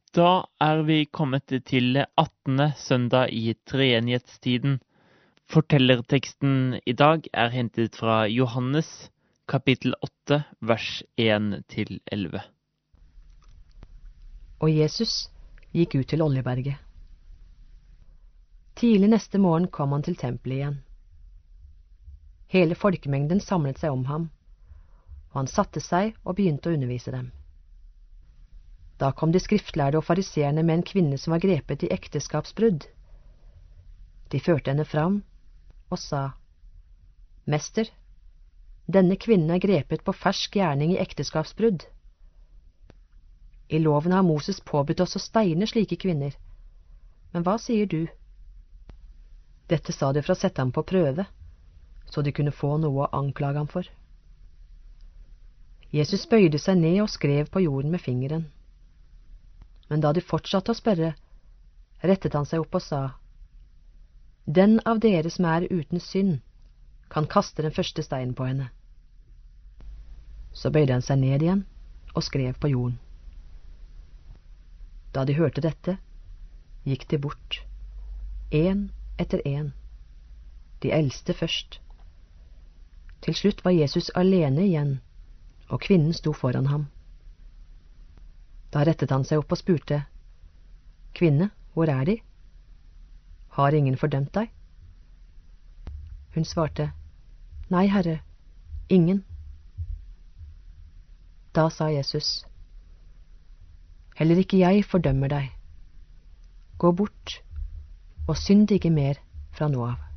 Da er vi kommet til 18. søndag i treenighetstiden. Fortellerteksten i dag er hentet fra Johannes, kapittel 8, vers 1-11. Og Jesus gikk ut til Oljeberget. Tidlig neste morgen kom han til tempelet igjen. Hele folkemengden samlet seg om ham, og han satte seg og begynte å undervise dem. Da kom de skriftlærde og fariseerne med en kvinne som var grepet i ekteskapsbrudd. De førte henne fram og sa, «Mester, denne kvinnen er grepet på fersk gjerning i ekteskapsbrudd. I loven har Moses påbudt oss å steine slike kvinner. Men hva sier du?» Dette sa de for å sette ham på prøve, så de kunne få noe å anklage ham for. Jesus bøyde seg ned og skrev på jorden med fingeren. Men da de fortsatte å spørre, rettet han seg opp og sa, «Den av dere som er uten synd, kan kaste den første steinen på henne.» Så bøyde han seg ned igjen og skrev på jorden. Da de hørte dette, gikk de bort, en etter en, de eldste først. Til slutt var Jesus alene igjen, og kvinnen sto foran ham. Da rettet han seg opp og spurte, «Kvinne, hvor er de? Har ingen fordømt deg?» Hun svarte, «Nei, Herre, ingen.» Da sa Jesus, «Heller ikke jeg fordømmer deg. Gå bort, og synd ikke mer fra nå av.»